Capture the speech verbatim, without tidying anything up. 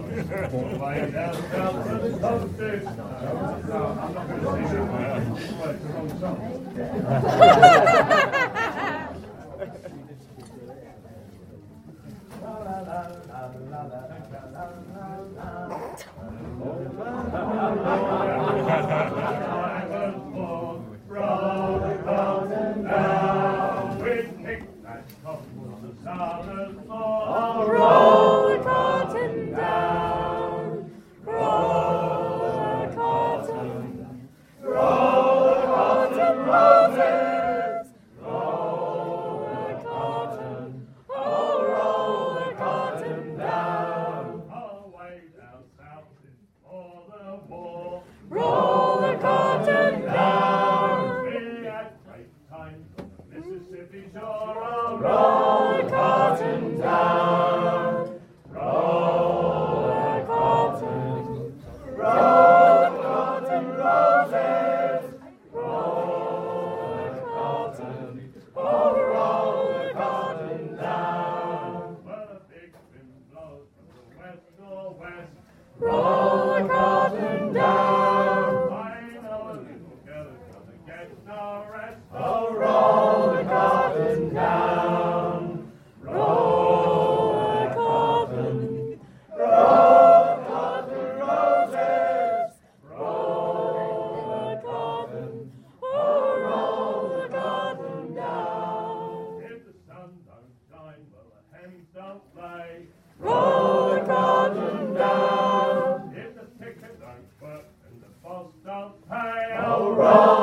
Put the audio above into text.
Way down, down, postage. No, I'm not going to sing it. Well, it's the wrong song. Roll the cotton down, roll the cotton, roll the cotton roses, roll the cotton, oh roll the cotton down. Away down south is for the war. Roll the cotton down, We had great times on the Mississippi shore. Oh, roll the cotton down, roll the cotton, roll the cotton roses, roll the cotton, oh roll the cotton down. where the big wind blows from the west northwest. Roll the cotton down, I know a little girl is gonna get no rest. oh roll the cotton down, roll the cotton, roll the cotton roses, roll the cotton, oh roll the cotton down. If the sun don't shine, well the hens don't lay. Roll the cotton down, If the ticket don't work and the boss don't pay, oh roll